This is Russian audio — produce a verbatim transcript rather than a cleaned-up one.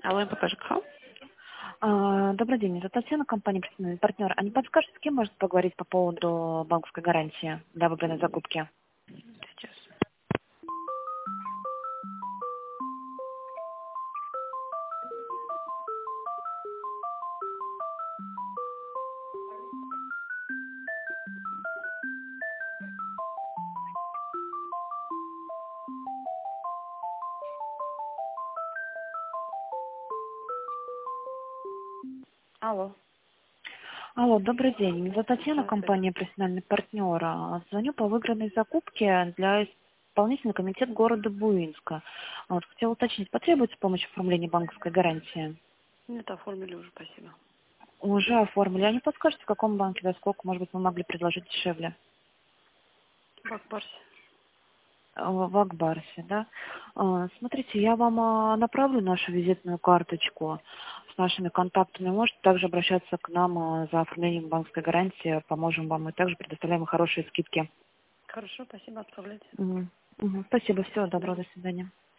Алло, МПП ЖКХ. А, Добрый день, это Татьяна, компания «Представительный партнер». А не подскажете, с кем может поговорить по поводу банковской гарантии для выбранной закупки? Сейчас. Алло. Алло, добрый день. Это Татьяна, Здравствуйте. компания «Профессиональный партнер». А, Звоню по выигранной закупке для исполнительный комитет города Буинска. А Вот, хотела уточнить, потребуется помощь в оформлении банковской гарантии? Нет, оформили уже, спасибо. Уже оформили. А не подскажете, в каком банке, за сколько, может быть, мы могли предложить дешевле? Бакбарс. А, В Акбарсе, да? А, Смотрите, я вам а, направлю нашу визитную карточку с нашими контактами. Можете также обращаться к нам а, за оформлением банковской гарантии. Поможем вам и также предоставляем хорошие скидки. Хорошо, спасибо, отправляйте. Мгм. Мгм. Спасибо, всего До свидания. доброго, до свидания.